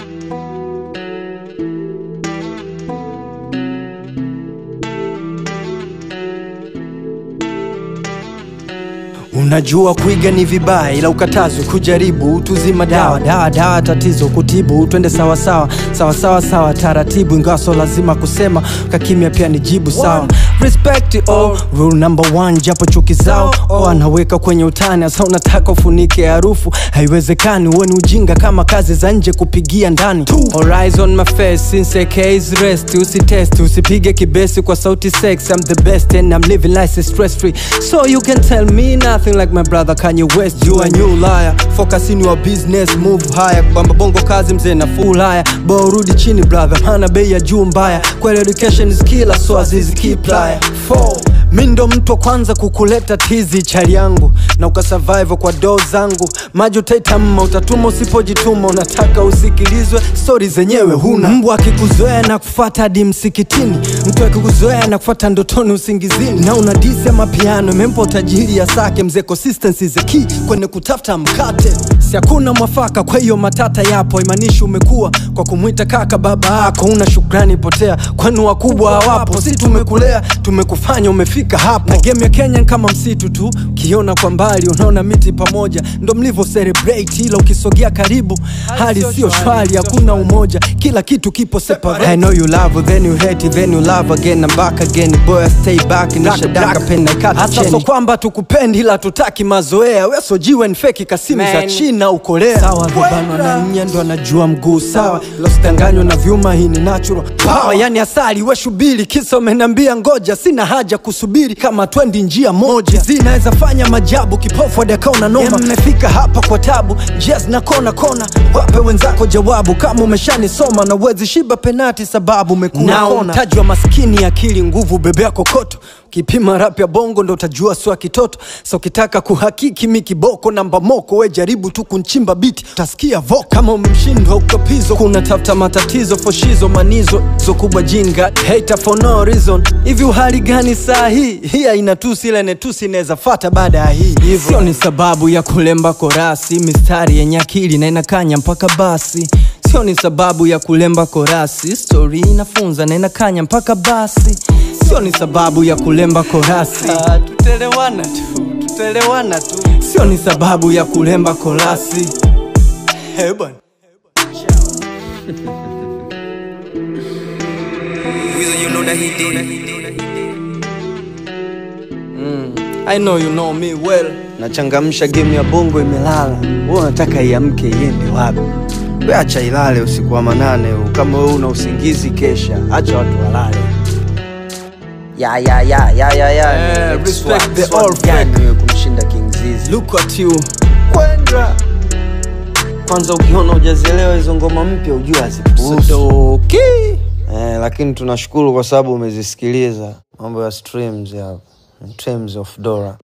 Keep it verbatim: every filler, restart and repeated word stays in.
Unajua kuiga ni vibaya ila ukatazwe kujaribu. Utuzima dawa dawa dawa tatizo kutibu. Twende sawa sawa sawa sawa sawa taratibu. Ingaso lazima kusema kakimya pia ni jibu sawa. Respect all rule number one. Japo chuki zao oh, anaweka kwenye utani. Asa unataka ufunike harufu. Haiwezekani uwe ni ujinga kama kazi za nje kupigia ndani. All eyes on my face since a case rest. Usi test usipige kibesi kwa sauti sex. I'm the best and I'm living life stress free. So you can tell me nothing like my brother Kanye West. You a new liar. Focus in your business, move higher. Bamba bongo kazi mzee na full higher. Bo rudi chini brother, hana bei ya juu mbaya. Kwa education is killer, so azizi keep liar. Four Mindo mtu kwanza kukuleta tizi chali yangu. Na ukasurvive kwa doo zangu. Maji utaitama, utatuma usipojituma. Unataka usikilizwe, story zenyewe huna. Mbwa akikuzoea na kufuata hadi msikitini. Mtu akikuzoea na kufuata ndotoni usingizini. Na unadisi ya mapiano, mempo tajiri ya sake. Mze consistency is the key kwenye kutafuta mkate. Si hakuna mwafaka kwa hiyo matata yapo. Imanishi umekua kwa kumuita kaka baba yako. Una shukrani potea kwani wakubwa hawapo. Si tumekulea tumekufanya umefika hapo. Na game ya Kenya kama msitu tu. Kiona kwa mbali unaona miti pamoja. Ndo mlivo celebrate ila ukisogea karibu hali sio shwari, hakuna umoja. Kila kitu kipo separate. I know you love then you hate then you love again and back again. Boy I stay back in the dark pen na kata cheni. Hasa so kwamba tukupendi ila tutaki mazoea. Wewe so jiwe ni fake kasimi za China ukolea. Sawa vibano na nya ndo anajua mguu sawa. Lositanganywa na vyuma, hii ni natural power. Yani asali we shubiri kisa umenambia ngoja. Sina haja kusubiri kama twendi njia moja. Zinaweza fanya majabu kipofu adaka unanoma. Mmefika hapa kwa tabu jazz na kona kona. Wape wenzako jawabu kama umeshanisoma. Na wezi shiba penati sababu umekuna kona. Tajwa maskini akili nguvu bebea kokoto. Kipima rap ya bongo ndo utajua swa kitoto. So kitaka kuhakiki mikiboko namba moko. We jaribu tu kunchimba biti utasikia voko. Kama umemshindwa ukapizo kuna tafta matatizo. Foshizo manizo zo kubwa jinga hater for no reason. Hivi uhali gani saa hii? Hii inatusi ile netusi inaweza fata baada ya hii. Sio ni sababu ya kulemba korasi. Mistari yenye akili na inakanya mpaka basi. Sio ni sababu ya kulemba korasi. Story inafunza na inakanya mpaka basi. Sio ni sababu ya kulemba korasi. ah, Tutelewana tu, tutelewana tu. Sio ni sababu ya kulemba korasi. Hey bwana Weasel, you know that he did. Mm, I know you know me well. Nachangamsha game ya bongo imelala. Wewe unataka iamke iende wapi? Wewe acha ilale usiku wa manane. Kama wewe una usingizi kesha, acha watu walale. Ya ya ya ya ya ya yeah, respect the all fake kumshinda King Zizi. Look at you Kwendra. Kwanza ukiona hujazielewa hizo ngoma mpya ujue hazipuuzi. Eh, lakini tunashukuru kwa sababu umezisikiliza. Mambo ya streams ya Streams of Dora.